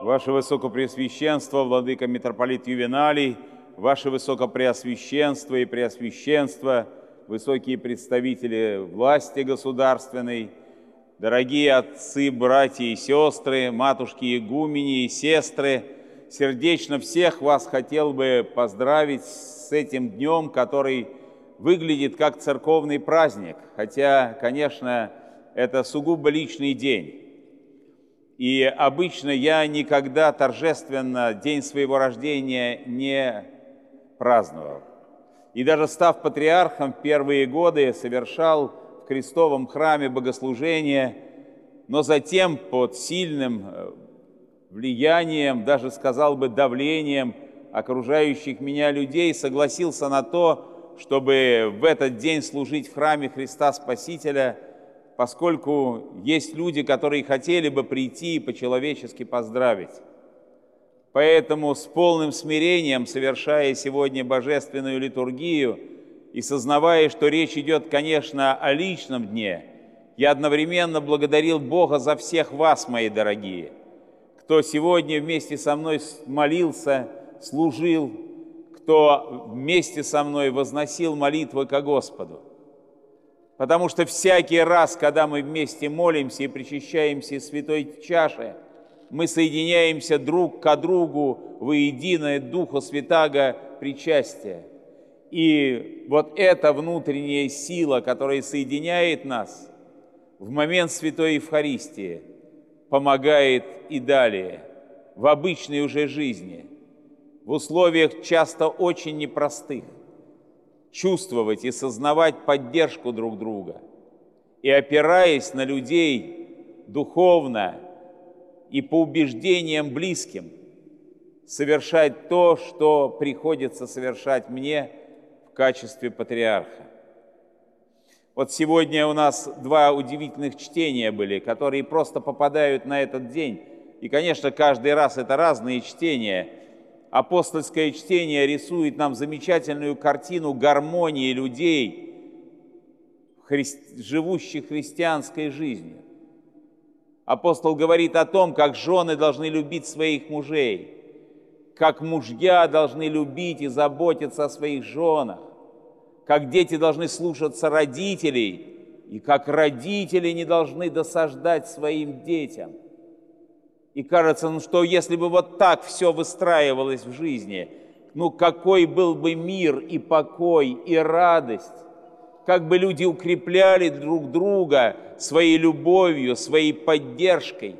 Ваше Высокопреосвященство, Владыка Митрополит Ювеналий, Ваше Высокопреосвященство и Преосвященство, высокие представители власти государственной, дорогие отцы, братья и сестры, матушки игумени и сестры, сердечно всех вас хотел бы поздравить с этим днем, который выглядит как церковный праздник, хотя, конечно, это сугубо личный день. И обычно я никогда торжественно день своего рождения не праздновал. И даже став патриархом, в первые годы совершал в крестовом храме богослужение, но затем под сильным влиянием, даже сказал бы давлением окружающих меня людей, согласился на то, чтобы в этот день служить в храме Христа Спасителя, поскольку есть люди, которые хотели бы прийти и по-человечески поздравить. Поэтому с полным смирением, совершая сегодня божественную литургию и сознавая, что речь идет, конечно, о личном дне, я одновременно благодарил Бога за всех вас, мои дорогие, кто сегодня вместе со мной молился, служил, кто вместе со мной возносил молитвы ко Господу. Потому что всякий раз, когда мы вместе молимся и причащаемся из святой чаши, мы соединяемся друг к другу воедино Духа Святаго причастия. И вот эта внутренняя сила, которая соединяет нас в момент Святой Евхаристии, помогает и далее, в обычной уже жизни, в условиях часто очень непростых, чувствовать и сознавать поддержку друг друга и, опираясь на людей духовно и по убеждениям близким, совершать то, что приходится совершать мне в качестве патриарха. Вот сегодня у нас два удивительных чтения были, которые просто попадают на этот день. И, конечно, каждый раз это разные чтения. Апостольское чтение рисует нам замечательную картину гармонии людей, живущих христианской жизнью. Апостол говорит о том, как жены должны любить своих мужей, как мужья должны любить и заботиться о своих женах, как дети должны слушаться родителей, и как родители не должны досаждать своим детям. И кажется, что если бы вот так все выстраивалось в жизни, какой был бы мир и покой и радость, как бы люди укрепляли друг друга своей любовью, своей поддержкой.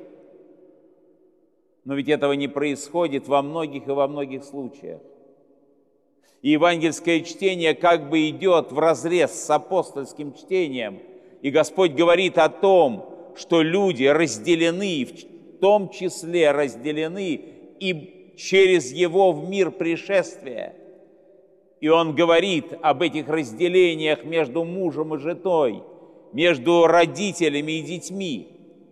Но ведь этого не происходит во многих и во многих случаях. И евангельское чтение как бы идет вразрез с апостольским чтением. И Господь говорит о том, что люди разделены, в том числе разделены и через Его в мир пришествия. И Он говорит об этих разделениях между мужем и женой, между родителями и детьми.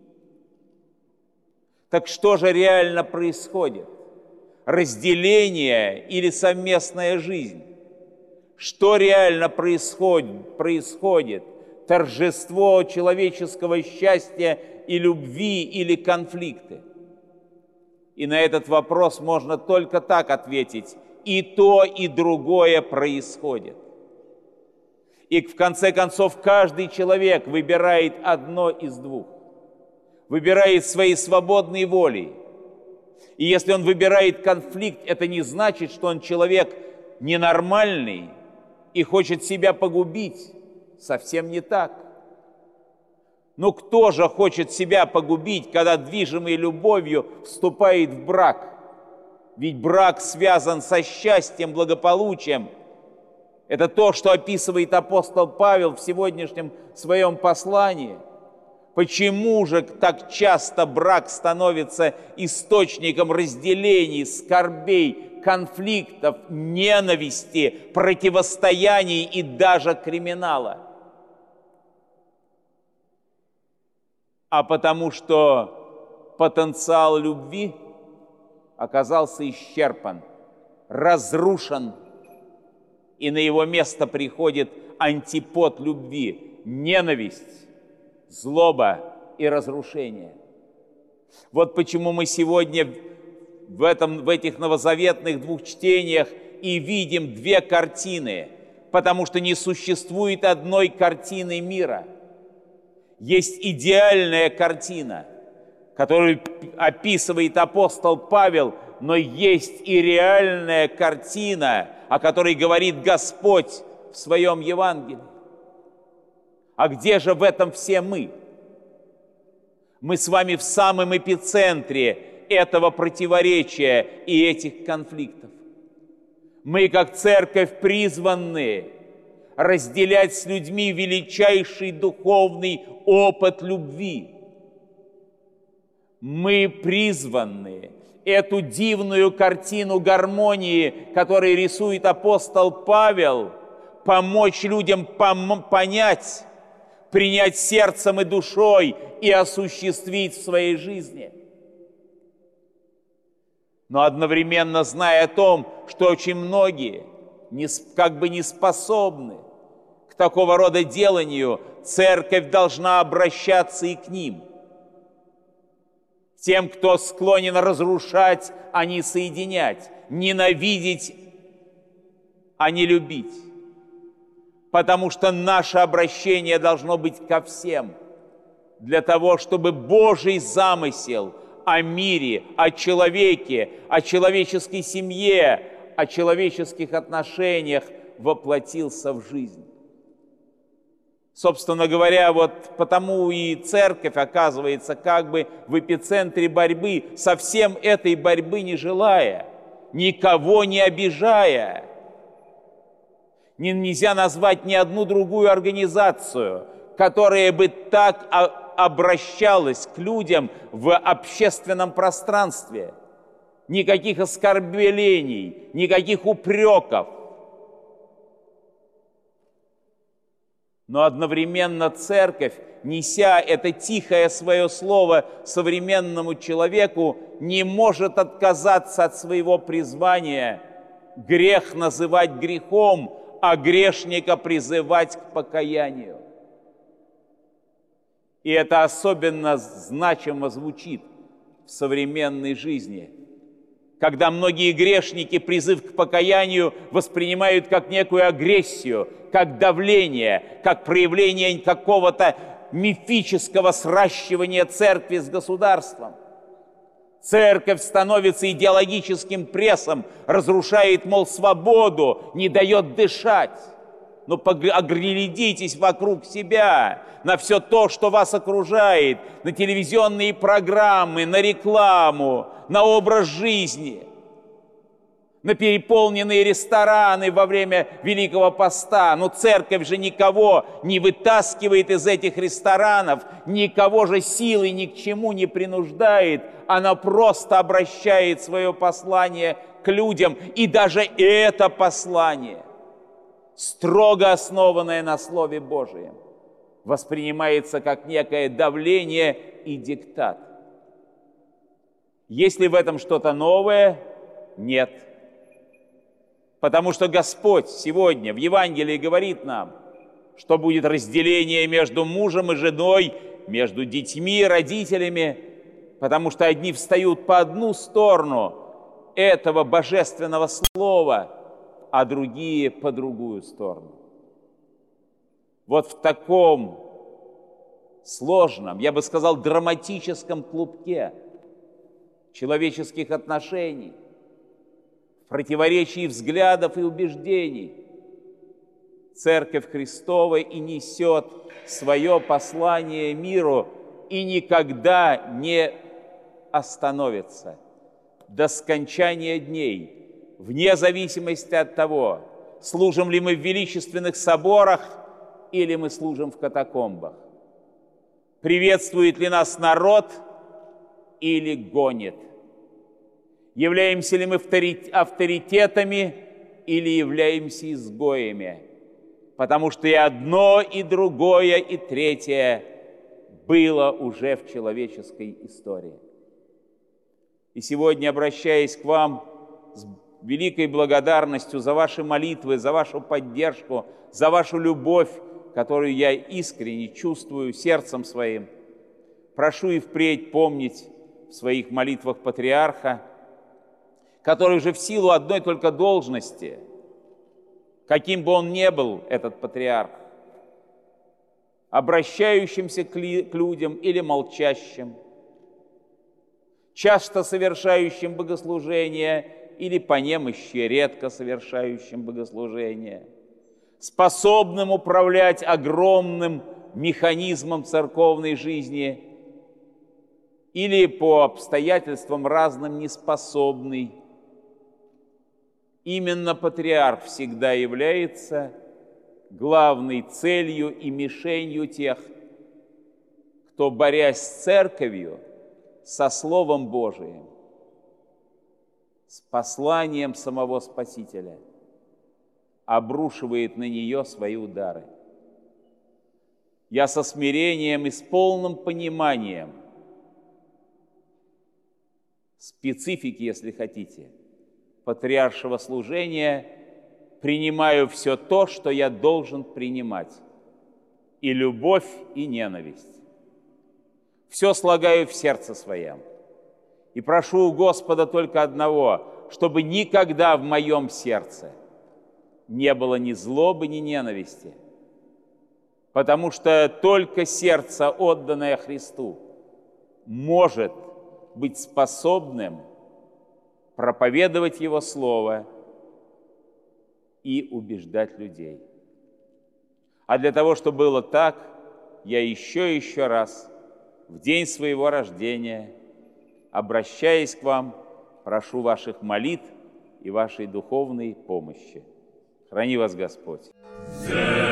Так что же реально происходит? Разделение или совместная жизнь? Что реально происходит? Торжество человеческого счастья и любви или конфликты? И на этот вопрос можно только так ответить. И то, и другое происходит. И в конце концов каждый человек выбирает одно из двух. Выбирает своей свободной волей. И если он выбирает конфликт, это не значит, что он человек ненормальный и хочет себя погубить. Совсем не так. Но кто же хочет себя погубить, когда движимый любовью вступает в брак? Ведь брак связан со счастьем, благополучием. Это то, что описывает апостол Павел в сегодняшнем своем послании. Почему же так часто брак становится источником разделений, скорбей, конфликтов, ненависти, противостояний и даже криминала? А потому что потенциал любви оказался исчерпан, разрушен, и на его место приходит антипод любви – ненависть, злоба и разрушение. Вот почему мы сегодня в этих новозаветных двух чтениях и видим две картины, потому что не существует одной картины мира. Есть идеальная картина, которую описывает апостол Павел, но есть и реальная картина, о которой говорит Господь в своем Евангелии. А где же в этом все мы? Мы с вами в самом эпицентре этого противоречия и этих конфликтов. Мы, как церковь, призваны разделять с людьми величайший духовный опыт любви. Мы призваны эту дивную картину гармонии, которую рисует апостол Павел, помочь людям понять, принять сердцем и душой и осуществить в своей жизни. Но одновременно зная о том, что очень многие как бы не способны к такого рода деланию, церковь должна обращаться и к ним. Тем, кто склонен разрушать, а не соединять, ненавидеть, а не любить. Потому что наше обращение должно быть ко всем, для того, чтобы Божий замысел о мире, о человеке, о человеческой семье, о человеческих отношениях воплотился в жизнь. Собственно говоря, вот потому и церковь оказывается как бы в эпицентре борьбы, совсем этой борьбы не желая, никого не обижая. Нельзя назвать ни одну другую организацию, которая бы так обращалась к людям в общественном пространстве. Никаких оскорблений, никаких упреков. Но одновременно церковь, неся это тихое свое слово современному человеку, не может отказаться от своего призвания грех называть грехом, а грешника призывать к покаянию. И это особенно значимо звучит в современной жизни, когда многие грешники призыв к покаянию воспринимают как некую агрессию, как давление, как проявление какого-то мифического сращивания церкви с государством. Церковь становится идеологическим прессом, разрушает, мол, свободу, не дает дышать. Но оглядитесь вокруг себя, на все то, что вас окружает, на телевизионные программы, на рекламу, на образ жизни, на переполненные рестораны во время Великого Поста. Но церковь же никого не вытаскивает из этих ресторанов, никого же силой ни к чему не принуждает. Она просто обращает свое послание к людям. И даже это послание, строго основанное на Слове Божием, воспринимается как некое давление и диктат. Есть ли в этом что-то новое? Нет. Потому что Господь сегодня в Евангелии говорит нам, что будет разделение между мужем и женой, между детьми и родителями, потому что одни встают по одну сторону этого божественного слова, а другие по другую сторону. Вот в таком сложном, я бы сказал, драматическом клубке человеческих отношений, в противоречии взглядов и убеждений, Церковь Христова и несет свое послание миру и никогда не остановится до скончания дней, вне зависимости от того, служим ли мы в величественных соборах или мы служим в катакомбах, приветствует ли нас народ или гонит, являемся ли мы авторитетами или являемся изгоями, потому что и одно, и другое, и третье было уже в человеческой истории. И сегодня, обращаясь к вам с великой благодарностью за ваши молитвы, за вашу поддержку, за вашу любовь, которую я искренне чувствую сердцем своим, прошу и впредь помнить в своих молитвах патриарха, который же в силу одной только должности, каким бы он ни был, этот патриарх, обращающимся к людям или молчащим, часто совершающим богослужение или по немощи редко совершающим богослужение, способным управлять огромным механизмом церковной жизни или по обстоятельствам разным неспособный. Именно патриарх всегда является главной целью и мишенью тех, кто, борясь с церковью, со Словом Божиим, с посланием самого Спасителя, обрушивает на нее свои удары. Я со смирением и с полным пониманием специфики, если хотите, патриаршего служения принимаю все то, что я должен принимать, и любовь, и ненависть. Все слагаю в сердце своем, и прошу у Господа только одного, чтобы никогда в моем сердце не было ни злобы, ни ненависти, потому что только сердце, отданное Христу, может быть способным проповедовать Его Слово и убеждать людей. А для того, чтобы было так, я еще раз в день своего рождения, обращаясь к вам, прошу ваших молитв и вашей духовной помощи. Храни вас Господь.